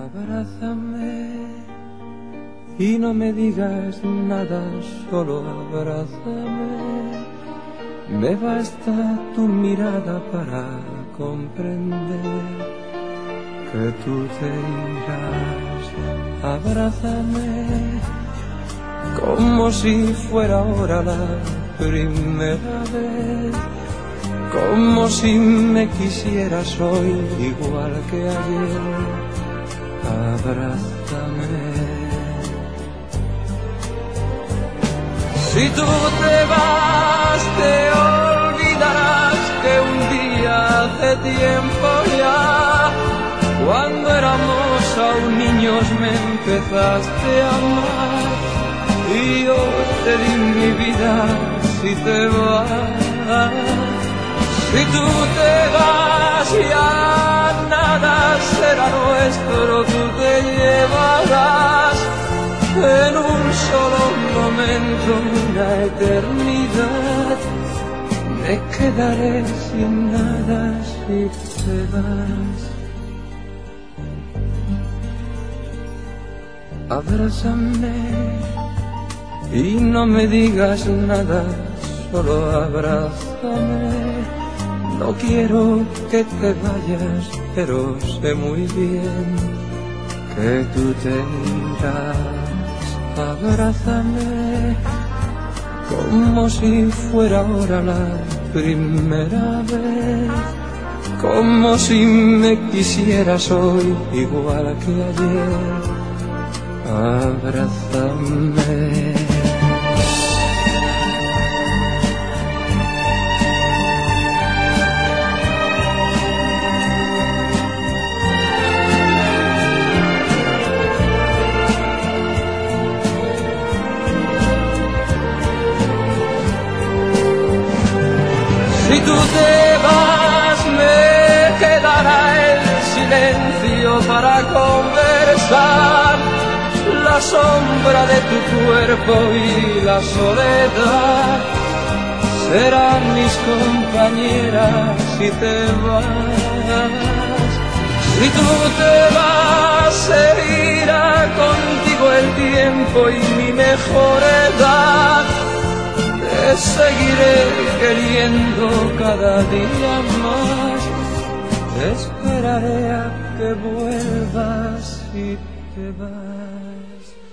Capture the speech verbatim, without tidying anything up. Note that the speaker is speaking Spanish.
Abrázame y no me digas nada, solo abrázame. Me basta tu mirada para comprender que tú te irás. Abrázame como si fuera ahora la primera vez, como si me quisieras hoy igual que ayer. Abrázame. Si tú te vas, te olvidarás que un día hace tiempo ya, cuando éramos aún niños, me empezaste a amar y yo te di mi vida. Si te vas, si tú te vas, ya nada será nuestro, tú te llevarás en un solo momento una eternidad. Me quedaré sin nada si te vas. Abrázame y no me digas nada, solo abrázame. No quiero que te vayas, pero sé muy bien que tú te irás. Abrázame como si fuera ahora la primera vez, como si me quisieras hoy igual que ayer. Abrázame. Si tú te vas, me quedará el silencio para conversar, la sombra de tu cuerpo y la soledad serán mis compañeras si te vas. Si tú te vas, se irá contigo el tiempo y mi mejor edad. Te seguiré queriendo cada día más. Te esperaré a que vuelvas y te vas.